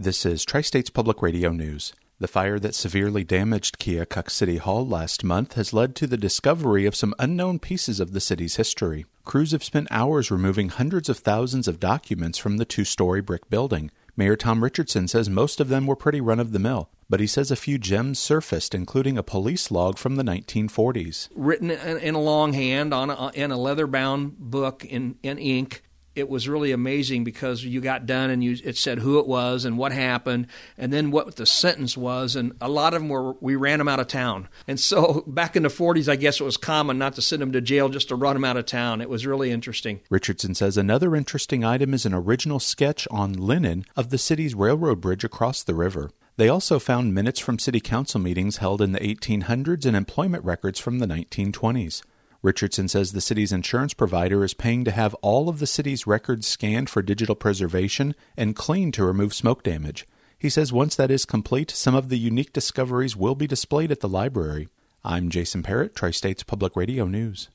This is Tri-States Public Radio News. The fire that severely damaged Keokuk City Hall last month has led to the discovery of some unknown pieces of the city's history. Crews have spent hours removing hundreds of thousands of documents from the two-story brick building. Mayor Tom Richardson says most of them were pretty run-of-the-mill, but he says a few gems surfaced, including a police log from the 1940s. Written in a longhand in a leather-bound book in ink. It was really amazing because you got done and it said who it was and what happened and then what the sentence was, and a lot of them we ran them out of town. And so back in the 40s, I guess it was common not to send them to jail, just to run them out of town. It was really interesting. Richardson says another interesting item is an original sketch on linen of the city's railroad bridge across the river. They also found minutes from city council meetings held in the 1800s and employment records from the 1920s. Richardson says the city's insurance provider is paying to have all of the city's records scanned for digital preservation and cleaned to remove smoke damage. He says once that is complete, some of the unique discoveries will be displayed at the library. I'm Jason Parrott, Tri-States Public Radio News.